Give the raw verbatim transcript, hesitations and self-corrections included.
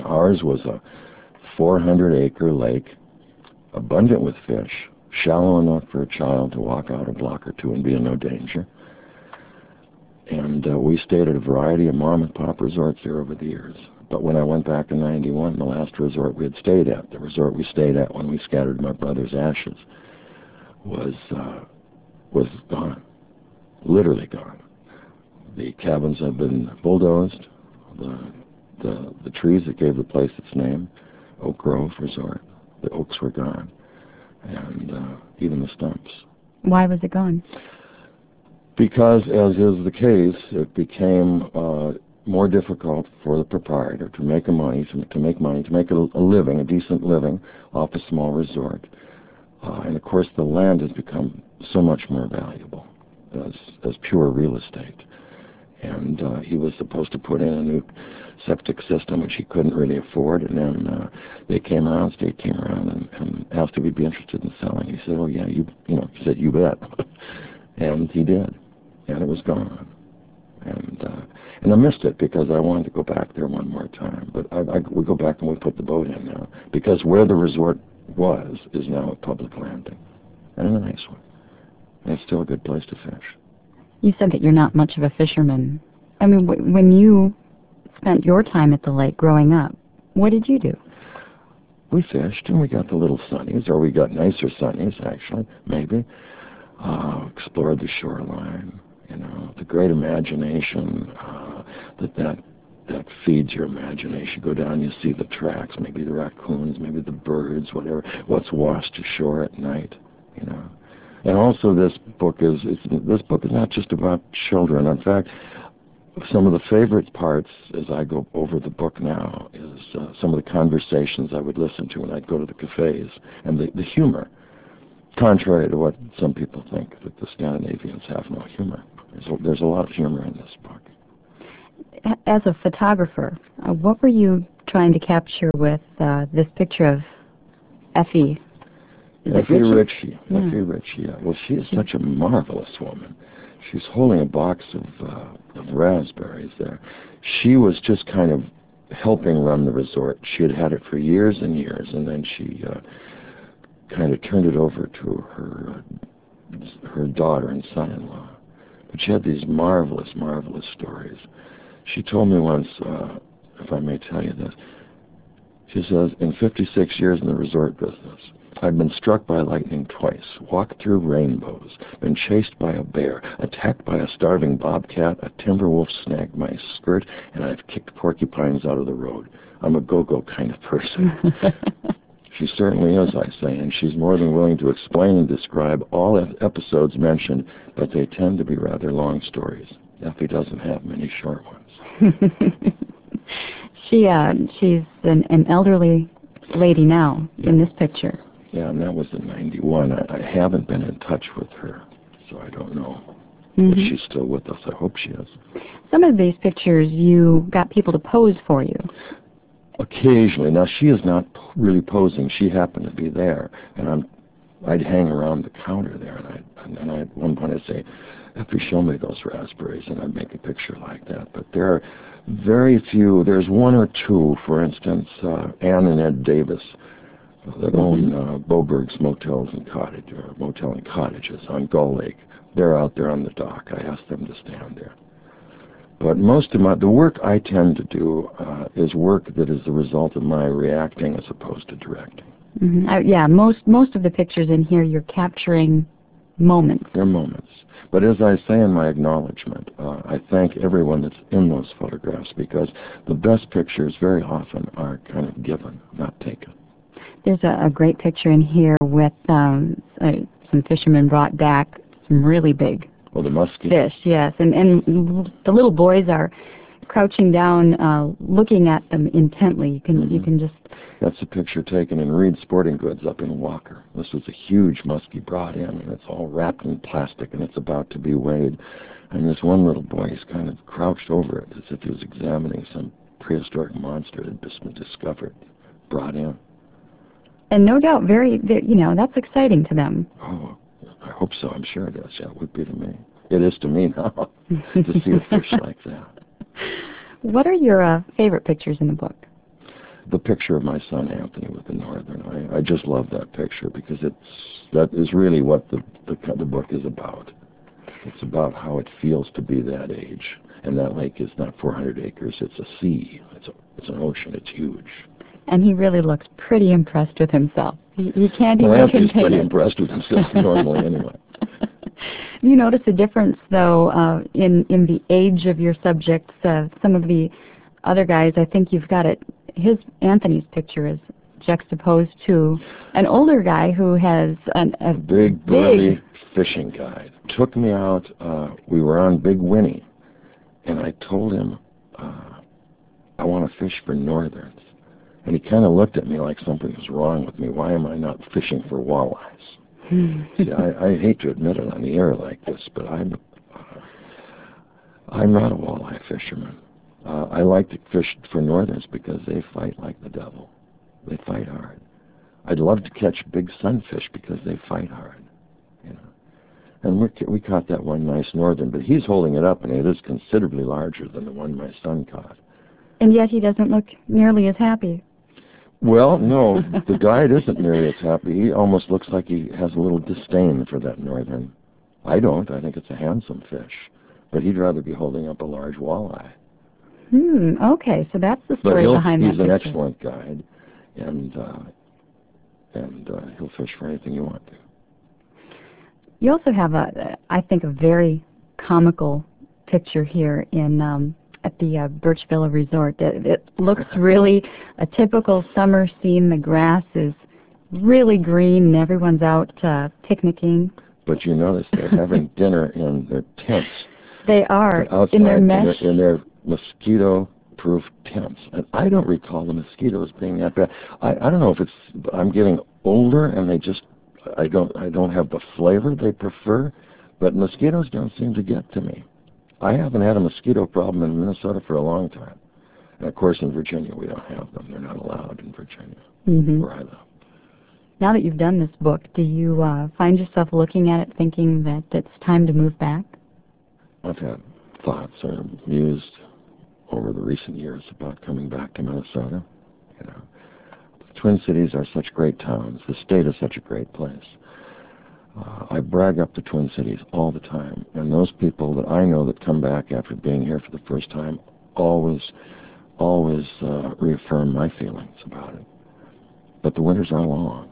And ours was a four hundred acre lake, abundant with fish, shallow enough for a child to walk out a block or two and be in no danger. And uh, we stayed at a variety of mom and pop resorts there over the years. But when I went back in ninety-one, the last resort we had stayed at, the resort we stayed at when we scattered my brother's ashes, was uh, was gone, literally gone. The cabins had been bulldozed, the, the, the trees that gave the place its name, Oak Grove Resort, the oaks were gone, and uh, even the stumps. Why was it gone? Because, as is the case, it became uh, more difficult for the proprietor to make a money, to, to make money, to make a, a living, a decent living off a small resort. Uh, and of course, the land has become so much more valuable as, as pure real estate. And uh, he was supposed to put in a new septic system, which he couldn't really afford. And then uh, they came around, state came around and, and asked if he'd be interested in selling. He said, "Oh yeah, you, you know," he said, "You bet." And he did, and it was gone. And uh, and I missed it because I wanted to go back there one more time. But I, I, we go back and we put the boat in now because where the resort was is now a public landing, and a nice one. And it's still a good place to fish. You said that you're not much of a fisherman. I mean, w- when you spent your time at the lake growing up, what did you do? We fished, and we got the little sunnies, or we got nicer sunnies, actually, maybe. Uh, explored the shoreline, you know, the great imagination uh, that, that that feeds your imagination. Go down, you see the tracks, maybe the raccoons, maybe the birds, whatever, what's washed ashore at night, you know. And also this book is, it's, this book is not just about children. In fact, some of the favorite parts as I go over the book now is uh, some of the conversations I would listen to when I'd go to the cafes, and the, the humor. Contrary to what some people think, that the Scandinavians have no humor. There's a, there's a lot of humor in this book. As a photographer, uh, what were you trying to capture with uh, this picture of Effie? Is Effie it Richie? Ritchie. Yeah. Effie Ritchie. Yeah. Well, she is such a marvelous woman. She's holding a box of, uh, of raspberries there. She was just kind of helping run the resort. She had had it for years and years, and then she uh, kind of turned it over to her uh, her daughter and son-in-law. But she had these marvelous, marvelous stories. She told me once, uh, if I may tell you this, she says, in fifty-six years in the resort business, I've been struck by lightning twice, walked through rainbows, been chased by a bear, attacked by a starving bobcat, a timber wolf snagged my skirt, and I've kicked porcupines out of the road. I'm a go-go kind of person. She certainly is, I say, and she's more than willing to explain and describe all episodes mentioned, but they tend to be rather long stories. Effie doesn't have many short ones. she, uh, she's an, an elderly lady now yeah. in this picture. Yeah, and that was in ninety-one. I, I haven't been in touch with her, so I don't know mm-hmm. if she's still with us. I hope she is. Some of these pictures you got people to pose for you. Occasionally. Now, she is not really posing. She happened to be there, and I'm, I'd hang around the counter there, and, I'd, and then I'd, at one point I'd say, Effie, show me those raspberries, and I'd make a picture like that. But there are very few. There's one or two, for instance, uh, Ann and Ed Davis, that own uh, Boberg's Motels and Cottage, or Motel and Cottages on Gull Lake. They're out there on the dock. I asked them to stand there. But most of my, the work I tend to do uh, is work that is the result of my reacting as opposed to directing. Mm-hmm. Uh, yeah, most most of the pictures in here, you're capturing moments. They're moments. But as I say in my acknowledgement, uh, I thank everyone that's in those photographs, because the best pictures very often are kind of given, not taken. There's a, a great picture in here with um, uh, some fishermen brought back some really big Well, the muskie. fish, yes. And, and the little boys are crouching down, uh, looking at them intently. You can Mm-hmm. you can just... That's a picture taken in Reed Sporting Goods up in Walker. This was a huge muskie brought in, and it's all wrapped in plastic, and it's about to be weighed. And this one little boy is kind of crouched over it as if he was examining some prehistoric monster that had just been discovered, brought in. And no doubt, very, very, you know, that's exciting to them. Oh, I hope so. I'm sure it is. Yeah, it would be to me. It is to me now to see a fish like that. What are your uh, favorite pictures in the book? the picture of my son Anthony with the Northern. I, I just love that picture because it's that is really what the, the the book is about. It's about how it feels to be that age. And that lake is not four hundred acres, it's a sea. It's a, it's an ocean, it's huge. And he really looks pretty impressed with himself. He, he can't well, even Anthony's contain pretty it. impressed with himself normally anyway. You notice a difference, though, uh, in, in the age of your subjects. Uh, some of the other guys, I think you've got it, his, Anthony's picture is juxtaposed to an older guy who has an, a, a big, burly fishing guide. Took me out, uh, we were on Big Winnie, and I told him, uh, I want to fish for northerns. And he kind of looked at me like something was wrong with me. Why am I not fishing for walleyes? See, I, I hate to admit it on the air like this, but I'm, uh, I'm not a walleye fisherman. Uh, I like to fish for northerns because they fight like the devil. They fight hard. I'd love to catch big sunfish because they fight hard, you know. And we we caught that one nice northern, but he's holding it up, and it is considerably larger than the one my son caught. And yet he doesn't look nearly as happy. Well, no, the guide isn't nearly as happy. He almost looks like he has a little disdain for that northern. I don't. I think it's a handsome fish, but he'd rather be holding up a large walleye. Hmm, okay, so that's the But story he'll, behind he's that an picture. excellent guide, and uh, and uh, he'll fish for anything you want to. You also have, a, I think, a very comical picture here in um, at the uh, Birch Villa Resort. It, it looks really a typical summer scene. The grass is really green, and everyone's out uh, picnicking. But you notice they're having dinner in their tents. They are, outside, in their mesh. In their, in their mosquito-proof tents. And I don't recall the mosquitoes being that bad. I, I don't know if it's I'm getting older and they just I don't I don't have the flavor they prefer, but mosquitoes don't seem to get to me. I haven't had a mosquito problem in Minnesota for a long time. And of course in Virginia we don't have them. They're not allowed in Virginia, Mm-hmm. where I live. Now that you've done this book, do you uh, find yourself looking at it thinking that it's time to move back? I've had thoughts or mused over the recent years about coming back to Minnesota. You know, the Twin Cities are such great towns. The state is such a great place. Uh, I brag up the Twin Cities all the time, and those people that I know that come back after being here for the first time always, always uh, reaffirm my feelings about it. But the winters are long.